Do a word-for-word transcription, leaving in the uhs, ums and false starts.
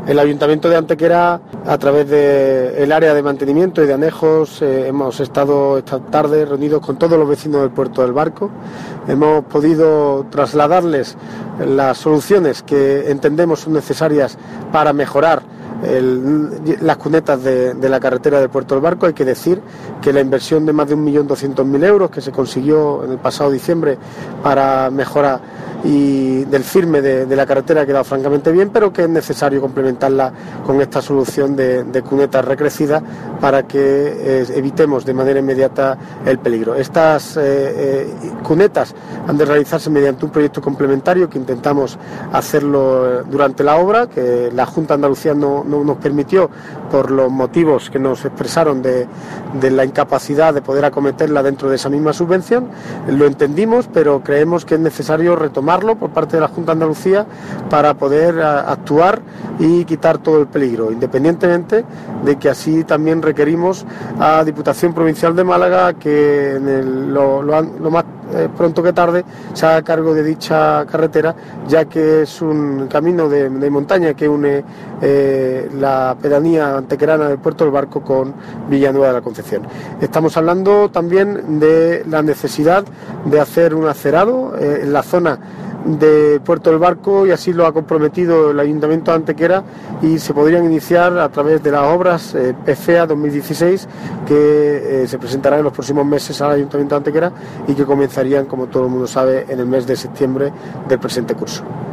El Ayuntamiento de Antequera, a través del área de mantenimiento y de anejos, eh, hemos estado esta tarde reunidos con todos los vecinos del puerto del Barco. Hemos podido trasladarles las soluciones que entendemos son necesarias para mejorar El, las cunetas de, de la carretera del puerto del Barco. Hay que decir que la inversión de más de un millón doscientos mil euros que se consiguió en el pasado diciembre para mejorar y del firme de, de la carretera ha quedado francamente bien, pero que es necesario complementarla con esta solución de, de cunetas recrecidas para que eh, evitemos de manera inmediata el peligro. Estas eh, eh, cunetas han de realizarse mediante un proyecto complementario que intentamos hacerlo durante la obra, que la Junta de Andalucía no, no nos permitió por los motivos que nos expresaron de, de la incapacidad de poder acometerla dentro de esa misma subvención. Lo entendimos, pero creemos que es necesario retomarlo por parte de la Junta de Andalucía para poder a, actuar y quitar todo el peligro, independientemente de que así también requerimos a Diputación Provincial de Málaga que en el, lo, lo, lo más eh, pronto que tarde se haga cargo de dicha carretera, ya que es un camino de, de montaña que une eh, la pedanía antequerana del puerto del Barco con Villanueva de la Concepción. Estamos hablando también de la necesidad de hacer un acerado eh, en la zona del puerto del Barco, y así lo ha comprometido el Ayuntamiento de Antequera, y se podrían iniciar a través de las obras eh, P F E A dos mil dieciséis que eh, se presentarán en los próximos meses al Ayuntamiento de Antequera y que comenzarían, como todo el mundo sabe, en el mes de septiembre del presente curso.